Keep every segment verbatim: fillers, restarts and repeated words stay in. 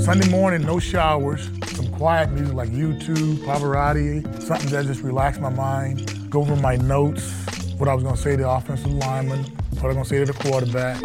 Sunday morning, no showers, some quiet music like YouTube, Pavarotti, something that just relaxed my mind. Go over my notes, what I was gonna say to the offensive lineman, what I was gonna say to the quarterback.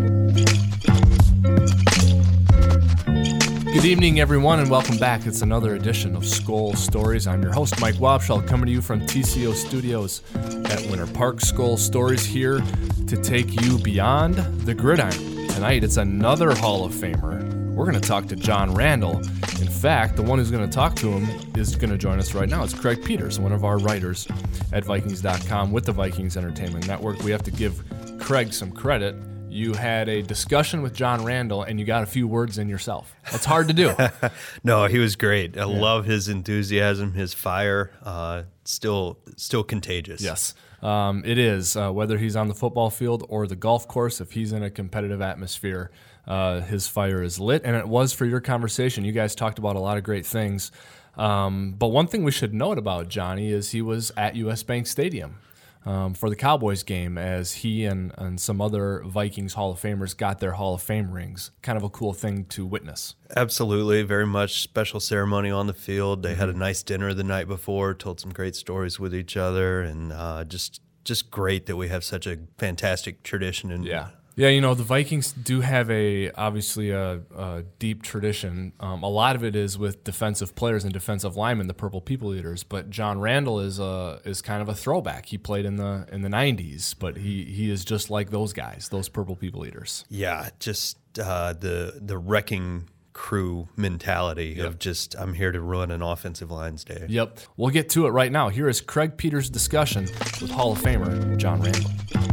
Good evening, everyone, and welcome back. It's another edition of Skol Stories. I'm your host, Mike Wobschall, coming to you from T C O Studios at Winter Park. Skol Stories here to take you beyond the gridiron. Tonight, it's another Hall of Famer. We're going to talk to John Randle. In fact, the one who's going to talk to him is going to join us right now. It's Craig Peters, one of our writers at Vikings dot com with the Vikings Entertainment Network. We have to give Craig some credit. You had a discussion with John Randle, and you got a few words in yourself. That's hard to do. No, he was great. I yeah. love his enthusiasm, his fire. Uh, still, still contagious. Yes, um, it is. Uh, whether he's on the football field or the golf course, if he's in a competitive atmosphere, uh, his fire is lit. And it was for your conversation. You guys talked about a lot of great things. Um, but one thing we should note about Johnny is he was at U S Bank Stadium Um, for the Cowboys game as he and, and some other Vikings Hall of Famers got their Hall of Fame rings. Kind of a cool thing to witness. Absolutely. Very much special ceremony on the field. They had a nice dinner the night before, told some great stories with each other, and uh, just just great that we have such a fantastic tradition. And yeah. Yeah, you know, the Vikings do have a obviously a, a deep tradition. Um, a lot of it is with defensive players and defensive linemen, the Purple People Eaters. But John Randle is a is kind of a throwback. He played in the in the nineties, but he he is just like those guys, those Purple People Eaters. Yeah, just uh, the the wrecking crew mentality yep. of just I'm here to ruin an offensive line's day. Yep, we'll get to it right now. Here is Craig Peters' discussion with Hall of Famer John Randle.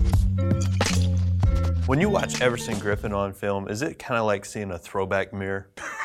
When you watch Everson Griffen on film, is it kind of like seeing a throwback mirror?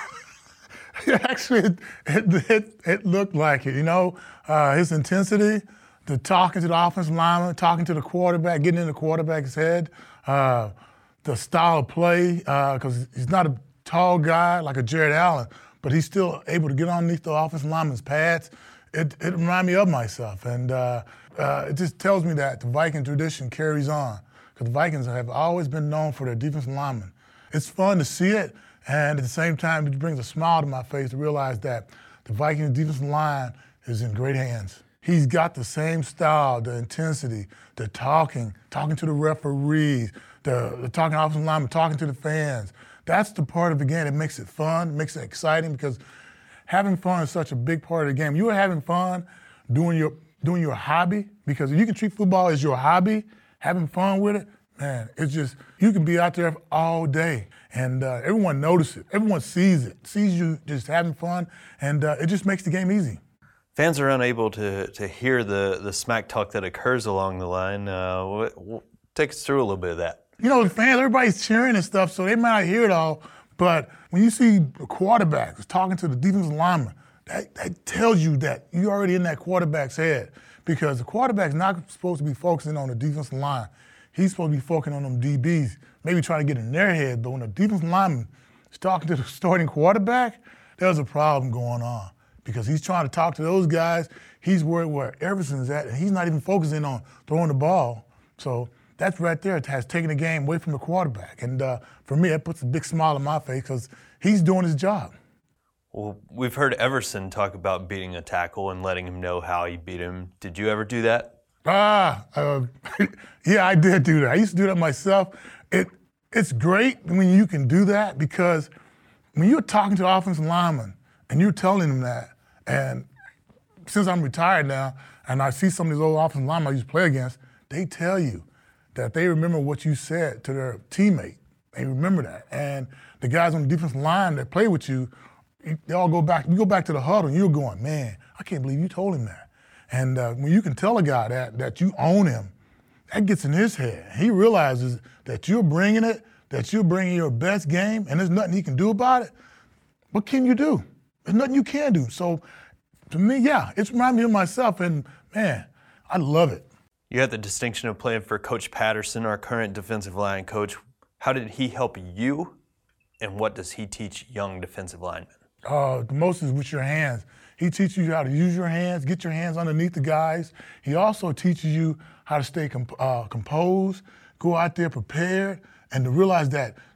Actually, it, it, it, it looked like it. You know, uh, his intensity, the talking to the offensive lineman, talking to the quarterback, getting in the quarterback's head, uh, the style of play, because uh, he's not a tall guy like a Jared Allen, but he's still able to get underneath the offensive lineman's pads. It, it reminded me of myself, and uh, uh, it just tells me that the Viking tradition carries on. Because the Vikings have always been known for their defensive linemen. It's fun to see it, and at the same time, it brings a smile to my face to realize that the Vikings defensive line is in great hands. He's got the same style, the intensity, the talking, talking to the referees, the, the talking offensive linemen, talking to the fans. That's the part of the game that makes it fun, makes it exciting, because having fun is such a big part of the game. You are having fun doing your doing your hobby, because if you can treat football as your hobby, having fun with it, man, it's just, you can be out there all day, and uh, everyone notices it. Everyone sees it, sees you just having fun, and uh, it just makes the game easy. Fans are unable to to hear the, the smack talk that occurs along the line. Uh, what, what, take us through a little bit of that. You know, the fans, everybody's cheering and stuff, so they might not hear it all, but when you see the quarterback talking to the defensive lineman, that, that tells you that you're already in that quarterback's head. Because the quarterback's not supposed to be focusing on the defensive line. He's supposed to be focusing on them D Bs, maybe trying to get in their head. But when the defensive lineman is talking to the starting quarterback, there's a problem going on. Because he's trying to talk to those guys. He's worried where Everson's at, and he's not even focusing on throwing the ball. So that's right there. It has taken the game away from the quarterback. And uh, for me, that puts a big smile on my face because he's doing his job. Well, we've heard Everson talk about beating a tackle and letting him know how he beat him. Did you ever do that? Ah, uh, yeah, I did do that. I used to do that myself. It It's great when you can do that, because when you're talking to the offensive lineman and you're telling them that, and since I'm retired now and I see some of these old offensive linemen I used to play against, they tell you that they remember what you said to their teammate. They remember that. And the guys on the defensive line that play with you, they all go back, you go back to the huddle and you're going, man, I can't believe you told him that. And uh, when you can tell a guy that, that you own him, that gets in his head. He realizes that you're bringing it, that you're bringing your best game, and there's nothing he can do about it. What can you do? There's nothing you can do. So to me, yeah, it's reminding me of myself, and man, I love it. You had the distinction of playing for Coach Patterson, our current defensive line coach. How did he help you, and what does he teach young defensive linemen? Uh, the most is with your hands. He teaches you how to use your hands, get your hands underneath the guys. He also teaches you how to stay comp- uh, composed, go out there prepared, and to realize that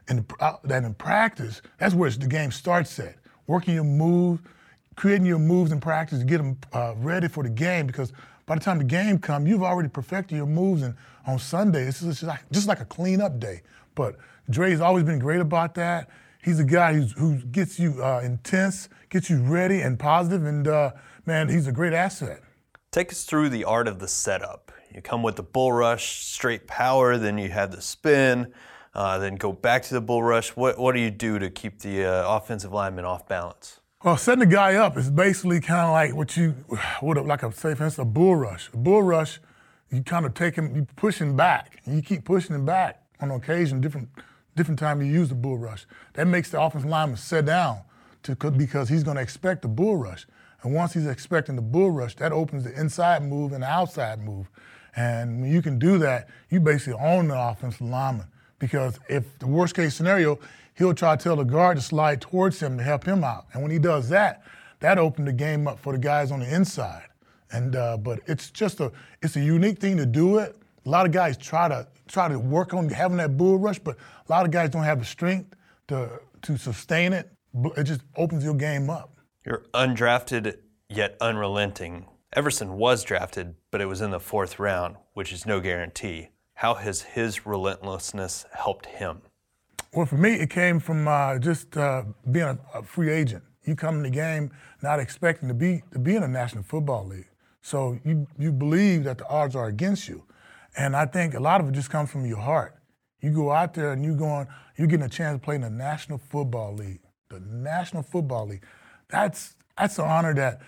in, uh, that in practice, that's where the game starts at. Working your moves, creating your moves in practice to get them uh, ready for the game, because by the time the game comes, you've already perfected your moves, and on Sunday, it's just like, just like a clean-up day. But Dre's always been great about that. He's a guy who's, who gets you uh, intense, gets you ready and positive, and uh, man, he's a great asset. Take us through the art of the setup. You come with the bull rush, straight power, then you have the spin, uh, then go back to the bull rush. What, what do you do to keep the uh, offensive lineman off balance? Well, setting the guy up is basically kind of like what you would have, like a, say for instance, a bull rush. A bull rush, you kind of take him, you push him back, and you keep pushing him back on occasion, different different time you use the bull rush. That makes the offensive lineman sit down to, because he's going to expect the bull rush. And once he's expecting the bull rush, that opens the inside move and the outside move. And when you can do that, you basically own the offensive lineman, because if the worst case scenario, he'll try to tell the guard to slide towards him to help him out. And when he does that, that opened the game up for the guys on the inside. And uh, but it's just a it's a unique thing to do it. A lot of guys try to try to work on having that bull rush, but a lot of guys don't have the strength to to sustain it. It just opens your game up. You're undrafted yet unrelenting. Everson was drafted, but it was in the fourth round, which is no guarantee. How has his relentlessness helped him? Well, for me, it came from uh, just uh, being a, a free agent. You come in the game not expecting to be to be in a National Football League, so you you believe that the odds are against you. And I think a lot of it just comes from your heart. You go out there and you going, you're getting a chance to play in the National Football League. The National Football League. That's that's an honor that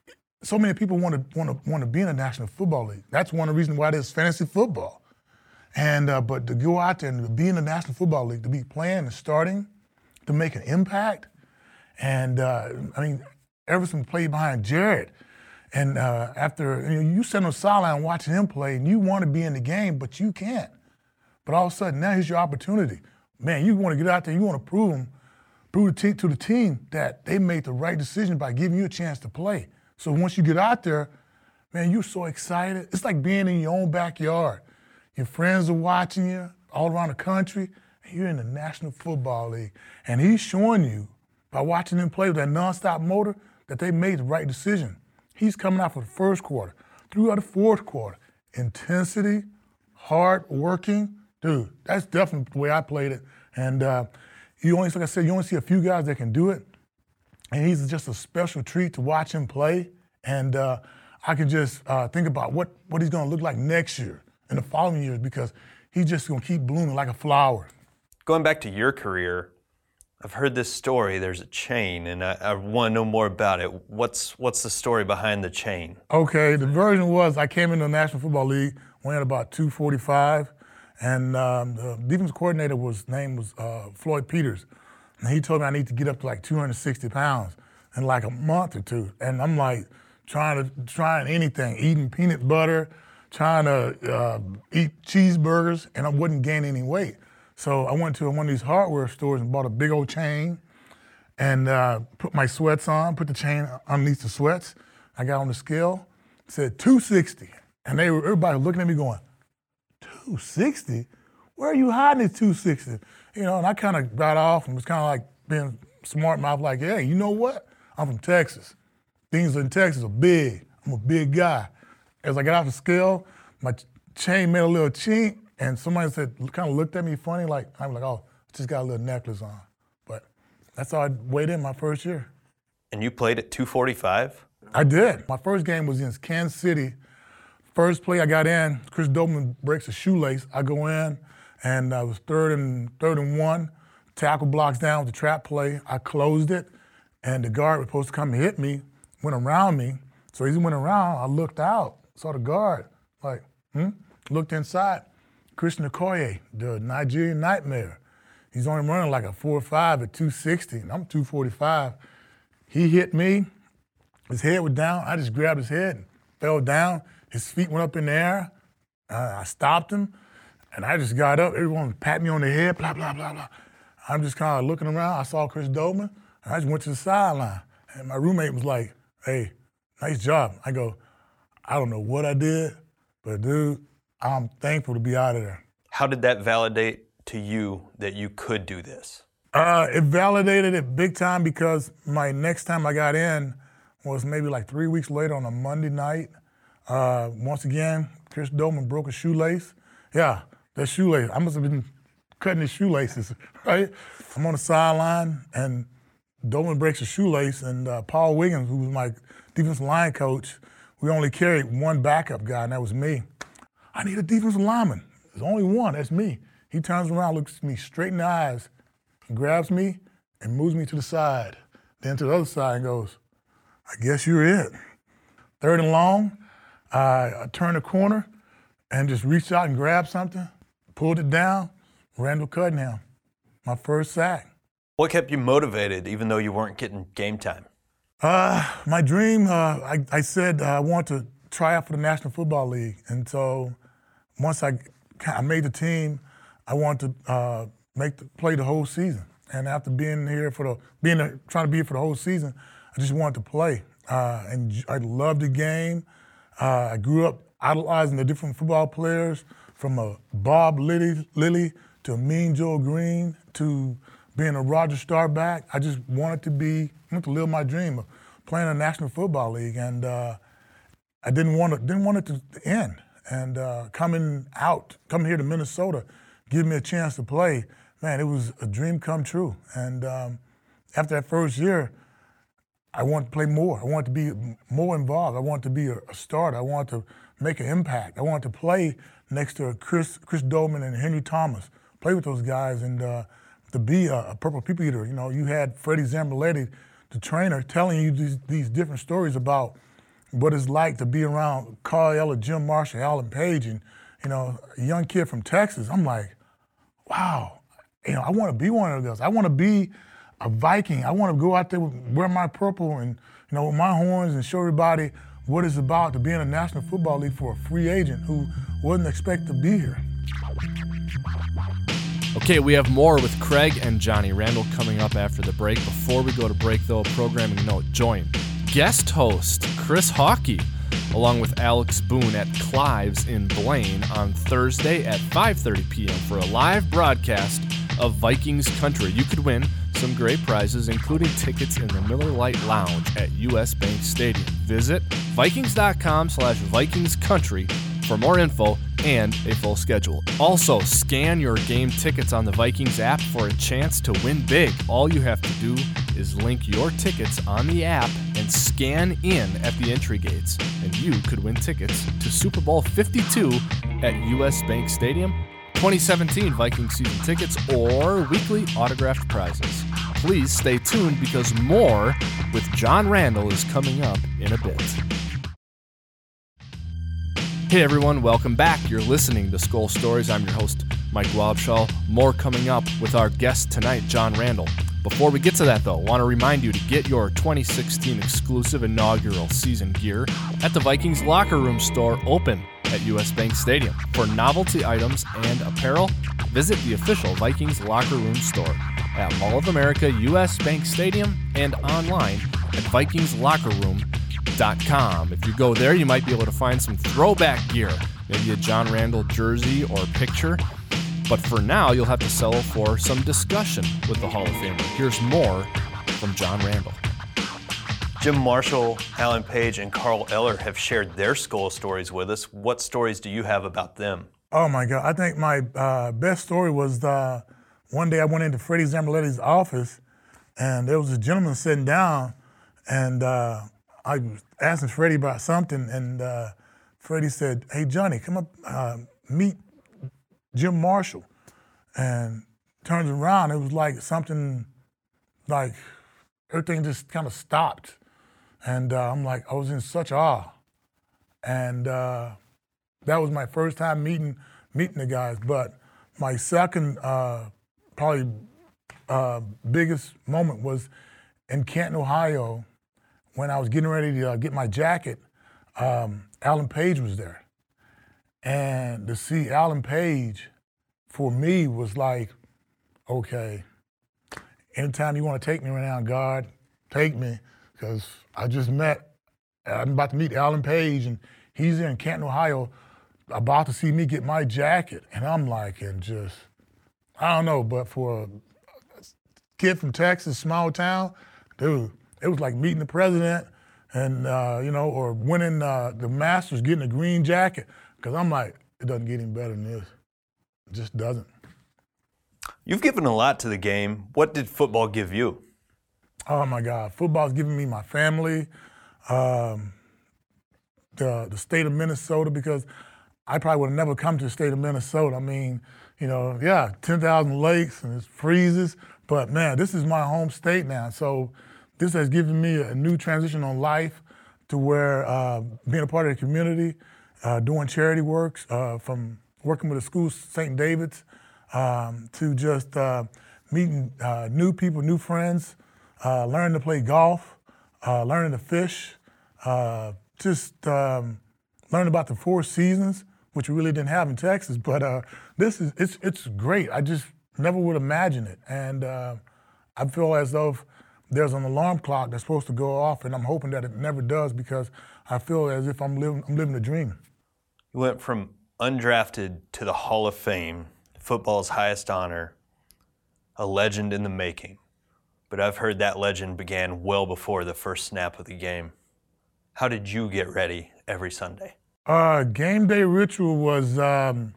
so many people want to want to want to be in the National Football League. That's one of the reasons why there's fantasy football. And uh, but to go out there and to be in the National Football League, to be playing and starting, to make an impact. And uh, I mean, Everson played behind Jared. And uh, after, you know, you sit on the sideline watching him play, and you want to be in the game, but you can't. But all of a sudden, now here's your opportunity. Man, you want to get out there, you want to prove them, prove the te- to the team that they made the right decision by giving you a chance to play. So once you get out there, man, you're so excited. It's like being in your own backyard. Your friends are watching you all around the country, and you're in the National Football League. And he's showing you, by watching them play with that nonstop motor, that they made the right decision. He's coming out for the first quarter, throughout the fourth quarter. Intensity, hard working. Dude, that's definitely the way I played it. And uh, you only, like I said, you only see a few guys that can do it. And he's just a special treat to watch him play. And uh, I can just uh, think about what, what he's going to look like next year and the following years, because he's just going to keep blooming like a flower. Going back to your career, I've heard this story. There's a chain, and I, I want to know more about it. What's what's the story behind the chain? Okay, the version was I came into the National Football League, weighing about two forty-five, and um, the defensive coordinator was name was uh, Floyd Peters, and he told me I need to get up to like two hundred sixty pounds in like a month or two, and I'm like trying to trying anything, eating peanut butter, trying to uh, eat cheeseburgers, and I wasn't gaining any weight. So I went to one of these hardware stores and bought a big old chain and uh, put my sweats on, put the chain underneath the sweats. I got on the scale, said two sixty. And they were, everybody was looking at me going, two sixty? Where are you hiding at two sixty? You know, and I kind of got off and was kind of like being smart mouth, like, hey, you know what? I'm from Texas. Things in Texas are big. I'm a big guy. As I got off the scale, my chain made a little chink. And somebody said, kind of looked at me funny, like, I'm like, oh, just got a little necklace on. But that's how I weighed in my first year. And you played at two forty-five? I did. My first game was against Kansas City. First play I got in, Chris Doberman breaks a shoelace. I go in, and I was third and third and one. Tackle blocks down with the trap play. I closed it, and the guard was supposed to come and hit me, went around me. So as he went around, I looked out, saw the guard, like, hmm? Looked inside. Christian Okoye, the Nigerian Nightmare. He's only running like a four five at two sixty, and I'm two forty-five. He hit me. His head was down. I just grabbed his head and fell down. His feet went up in the air. Uh, I stopped him, and I just got up. Everyone pat me on the head, blah, blah, blah, blah. I'm just kind of looking around. I saw Chris Doberman, and I just went to the sideline. And my roommate was like, hey, nice job. I go, I don't know what I did, but dude, I'm thankful to be out of there. How did that validate to you that you could do this? Uh, it validated it big time because my next time I got in was maybe like three weeks later on a Monday night. Uh, once again, Chris Doleman broke a shoelace. Yeah, that shoelace. I must have been cutting his shoelaces, right? I'm on the sideline, and Doleman breaks a shoelace, and uh, Paul Wiggins, who was my defensive line coach, we only carried one backup guy, and that was me. I need a defensive lineman. There's only one, that's me. He turns around, looks at me straight in the eyes, and grabs me and moves me to the side, then to the other side and goes, I guess you're it. Third and long, uh, I turned the corner and just reached out and grabbed something, pulled it down, Randall Cunningham, my first sack. What kept you motivated even though you weren't getting game time? Uh, my dream, uh, I, I said uh, I want to try out for the National Football League. And so once I, I made the team, I wanted to uh, make the, play the whole season. And after being here for the, being a, trying to be here for the whole season, I just wanted to play. Uh, and I loved the game. Uh, I grew up idolizing the different football players, from a Bob Lilly, Lilly to a Mean Joe Green to being a Roger Staubach. I just wanted to be, I wanted to live my dream of playing in the National Football League, and uh, I didn't want it, didn't want it to end. And uh, coming out, coming here to Minnesota, giving me a chance to play, man, it was a dream come true. And um, after that first year, I wanted to play more. I wanted to be more involved. I wanted to be a, a starter. I wanted to make an impact. I wanted to play next to Chris Chris Doleman and Henry Thomas, play with those guys, and uh, to be a, a Purple People Eater. You know, you had Freddie Zamberletti, the trainer, telling you these, these different stories about what it's like to be around Carl Eller, Jim Marshall, Alan Page, and, you know, a young kid from Texas. I'm like, wow, you know, I want to be one of those. I want to be a Viking. I want to go out there, wear my purple and, you know, with my horns and show everybody what it's about to be in the National Football League for a free agent who wasn't expected to be here. Okay, we have more with Craig and Johnny Randall coming up after the break. Before we go to break, though, a programming note, join guest host Chris Hawkey along with Alex Boone at Clive's in Blaine on Thursday at five thirty p.m. for a live broadcast of Vikings Country. You could win some great prizes, including tickets in the Miller Lite Lounge at U S Bank Stadium. Visit Vikings.com slash Vikings Country for more info and a full schedule. Also, scan your game tickets on the Vikings app for a chance to win big. All you have to do is link your tickets on the app and scan in at the entry gates, and you could win tickets to Super Bowl fifty-two at U S Bank Stadium, twenty seventeen Vikings season tickets, or weekly autographed prizes. Please stay tuned because more with John Randall is coming up in a bit. Hey everyone, welcome back. You're listening to Skol Stories. I'm your host, Mike Wabschall. More coming up with our guest tonight, John Randall. Before we get to that, though, I want to remind you to get your twenty sixteen exclusive inaugural season gear at the Vikings Locker Room store open at U S Bank Stadium. For novelty items and apparel, visit the official Vikings Locker Room store at Mall of America, U S Bank Stadium, and online at Vikings Locker Room dot com. If you go there, you might be able to find some throwback gear, maybe a John Randall jersey or picture. But for now, you'll have to settle for some discussion with the Hall of Famer. Here's more from John Randall. Jim Marshall, Alan Page, and Carl Eller have shared their Skol stories with us. What stories do you have about them? Oh my God, I think my uh, best story was uh, one day I went into Freddie Zamberletti's office, and there was a gentleman sitting down, and uh, I was asking Freddie about something, and uh, Freddie said, "Hey Johnny, come up, uh, meet Jim Marshall." And turns around, it was like something, like everything just kind of stopped. And uh, I'm like, I was in such awe. And uh, that was my first time meeting meeting the guys. But my second, uh, probably uh, biggest moment was in Canton, Ohio, when I was getting ready to uh, get my jacket. um, Alan Page was there. And to see Alan Page, for me, was like, okay, anytime you want to take me around, God, take me, because I just met, I'm about to meet Alan Page, and he's in Canton, Ohio, about to see me get my jacket. And I'm like, and just, I don't know, but for a kid from Texas, small town, dude, it was like meeting the president and, uh, you know, or winning uh, the Masters, getting a green jacket. Because I'm like, it doesn't get any better than this. It just doesn't. You've given a lot to the game. What did football give you? Oh, my God. Football's given me my family, um, the, the state of Minnesota, because I probably would have never come to the state of Minnesota. I mean, you know, yeah, ten thousand lakes and it freezes, but man, this is my home state now. So this has given me a new transition on life to where uh, being a part of the community, uh, doing charity works, uh, from working with the school, Saint David's, um, to just uh, meeting uh, new people, new friends, uh, learning to play golf, uh, learning to fish, uh, just um, learning about the four seasons, which we really didn't have in Texas. But uh, this is, it's it's great. I just never would imagine it. And uh, I feel as though there's an alarm clock that's supposed to go off, and I'm hoping that it never does, because I feel as if I'm living, I'm living a dream. You went from undrafted to the Hall of Fame, football's highest honor, a legend in the making. But I've heard that legend began well before the first snap of the game. How did you get ready every Sunday? Uh, game day ritual was um,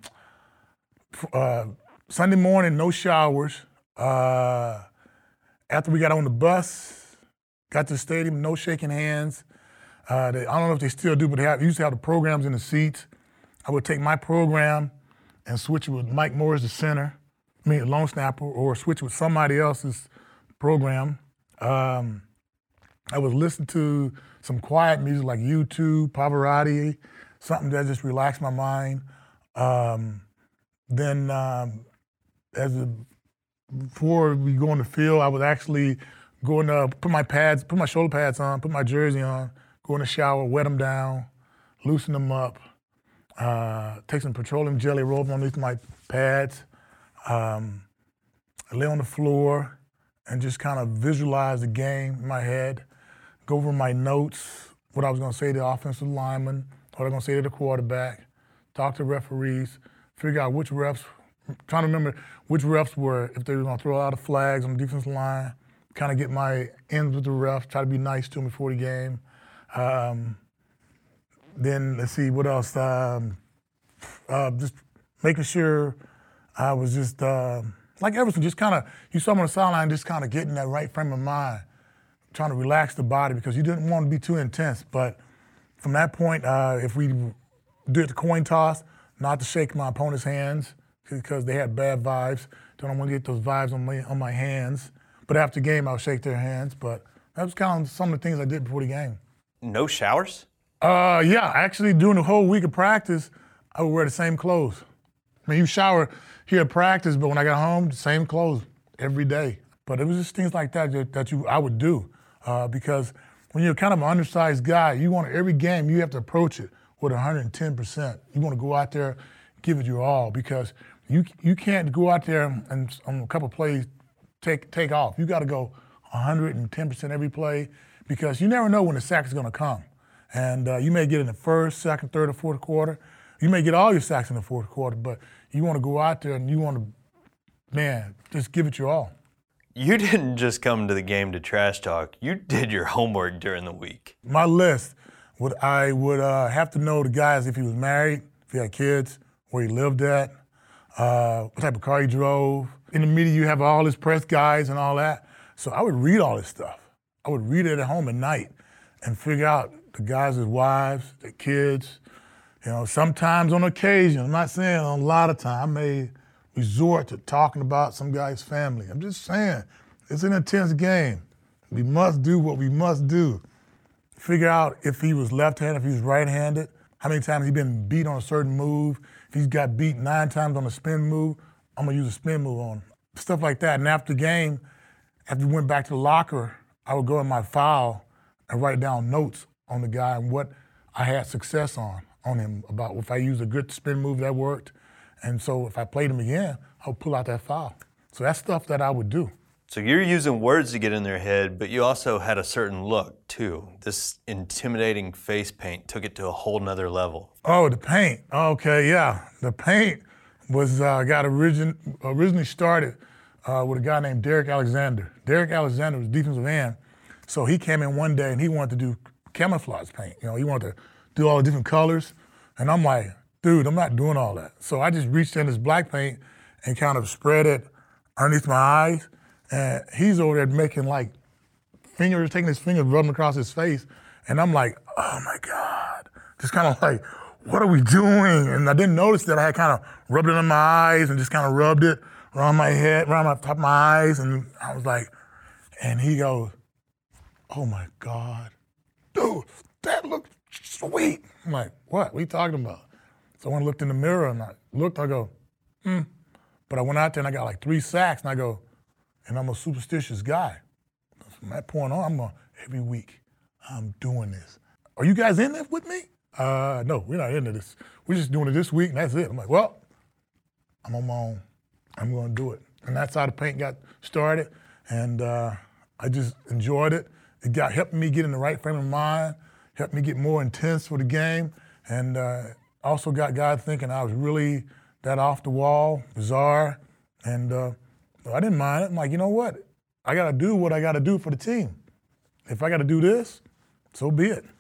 uh, Sunday morning, no showers. Uh, after we got on the bus, got to the stadium, no shaking hands. Uh, they, I don't know if they still do, but they have, used to have the programs in the seats. I would take my program and switch it with Mike Morris, the center, I mean, long snapper, or switch it with somebody else's program. Um, I would listen to some quiet music like U two, Pavarotti, something that just relaxed my mind. Um, then um, as a, before we go on the field, I would actually go in the, put my pads, put my shoulder pads on, put my jersey on, go in the shower, wet them down, loosen them up, uh, take some petroleum jelly, roll them underneath my pads, um, lay on the floor and just kind of visualize the game in my head, go over my notes, what I was going to say to the offensive lineman, what I was going to say to the quarterback, talk to referees, figure out which refs, trying to remember which refs were, if they were going to throw out of flags on the defensive line, kind of get my ends with the refs, try to be nice to them before the game. Um, then, let's see, what else? Um, uh, just making sure I was just, uh, like Everson, just kind of, you saw him on the sideline, just kind of getting that right frame of mind, trying to relax the body because you didn't want to be too intense. But from that point, uh, if we do it the coin toss, not to shake my opponent's hands because they had bad vibes. Don't want to get those vibes on my on my hands. But after the game, I'll shake their hands. But that was kind of some of the things I did before the game. No showers? Uh, yeah, actually during the whole week of practice, I would wear the same clothes. I mean, you shower here at practice, but when I got home, the same clothes every day. But it was just things like that that, that you I would do uh, because when you're kind of an undersized guy, you want every game you have to approach it with one hundred ten percent. You want to go out there, give it your all because you you can't go out there and on a couple of plays take take off. You got to go one hundred ten percent every play because you never know when the sack is going to come. And uh, you may get in the first, second, third, or fourth quarter. You may get all your sacks in the fourth quarter, but you want to go out there and you want to, man, just give it your all. You didn't just come to the game to trash talk. You did your homework during the week. My list, would I would uh, have to know the guys if he was married, if he had kids, where he lived at, uh, what type of car he drove. In the media, you have all his press guys and all that. So I would read all this stuff. I would read it at home at night and figure out the guys' wives, their kids. You know, sometimes on occasion, I'm not saying a lot of time, I may resort to talking about some guy's family. I'm just saying, it's an intense game. We must do what we must do. Figure out if he was left-handed, if he was right-handed, how many times he's been beat on a certain move. If he's got beat nine times on a spin move, I'm gonna use a spin move on him. Stuff like that. And after the game, after we went back to the locker, I would go in my file and write down notes on the guy and what I had success on, on him, about if I used a good spin move that worked. And so if I played him again, I would pull out that file. So that's stuff that I would do. So you're using words to get in their head, but you also had a certain look, too. This intimidating face paint took it to a whole nother level. Oh, the paint. Okay, yeah. The paint was uh, got origin, originally started uh, with a guy named Derek Alexander. Derek Alexander was defensive end, so he came in one day and he wanted to do camouflage paint. You know, he wanted to do all the different colors, and I'm like, dude, I'm not doing all that. So I just reached in this black paint and kind of spread it underneath my eyes, and he's over there making like fingers, taking his fingers, rubbing across his face, and I'm like, oh my God, just kind of like, what are we doing? And I didn't notice that I had kind of rubbed it on my eyes and just kind of rubbed it around my head, around my top of my eyes, and I was like, and he goes, oh my God, dude, that looks sweet. I'm like, what? What are you talking about? So I looked in the mirror and I looked, I go, hmm. But I went out there and I got like three sacks and I go, and I'm a superstitious guy. From that point on, I'm going, every week, I'm doing this. Are you guys in it with me? Uh, no, we're not into this. We're just doing it this week and that's it. I'm like, well, I'm on my own. I'm going to do it. And that's how the paint got started. And uh, I just enjoyed it. It got helped me get in the right frame of mind, helped me get more intense for the game, and uh, also got guys thinking I was really that off the wall, bizarre, and uh, I didn't mind it. I'm like, you know what? I got to do what I got to do for the team. If I got to do this, so be it.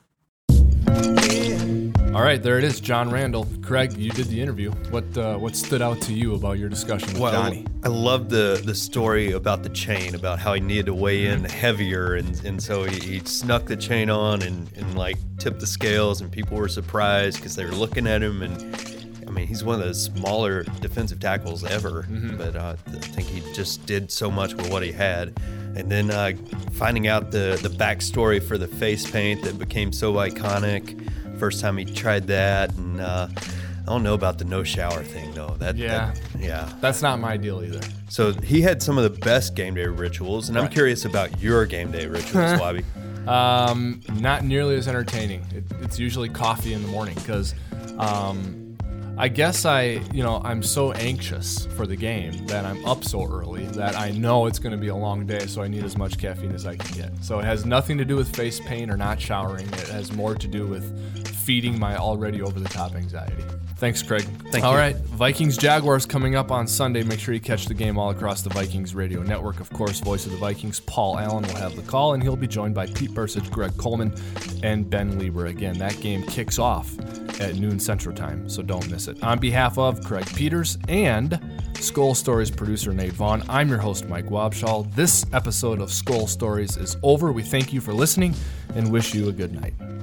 All right, there it is, John Randall. Craig, you did the interview. What uh, what stood out to you about your discussion with well, Donnie? I love the the story about the chain, about how he needed to weigh in heavier, and, and so he, he snuck the chain on and, and like tipped the scales, and people were surprised because they were looking at him. And I mean, he's one of the smaller defensive tackles ever, mm-hmm. but uh, I think he just did so much with what he had. And then uh, finding out the the backstory for the face paint that became so iconic. First time he tried that, and uh, I don't know about the no shower thing though. That, yeah, that, yeah, that's not my deal either. So he had some of the best game day rituals, and right. I'm curious about your game day rituals, Wabi. Um, not nearly as entertaining. It, it's usually coffee in the morning because, um, I guess I, you know, I'm so anxious for the game that I'm up so early that I know it's going to be a long day, so I need as much caffeine as I can get. So it has nothing to do with face paint or not showering. It has more to do with feeding my already over-the-top anxiety. Thanks, Craig. Thank all you. All right, Vikings-Jaguars coming up on Sunday. Make sure you catch the game all across the Vikings radio network. Of course, voice of the Vikings, Paul Allen, will have the call, and he'll be joined by Pete Bursich, Greg Coleman, and Ben Lieber. Again, that game kicks off at noon Central Time, so don't miss it. On behalf of Craig Peters and Skol Stories producer Nate Vaughn, I'm your host, Mike Wabschall. This episode of Skol Stories is over. We thank you for listening and wish you a good night.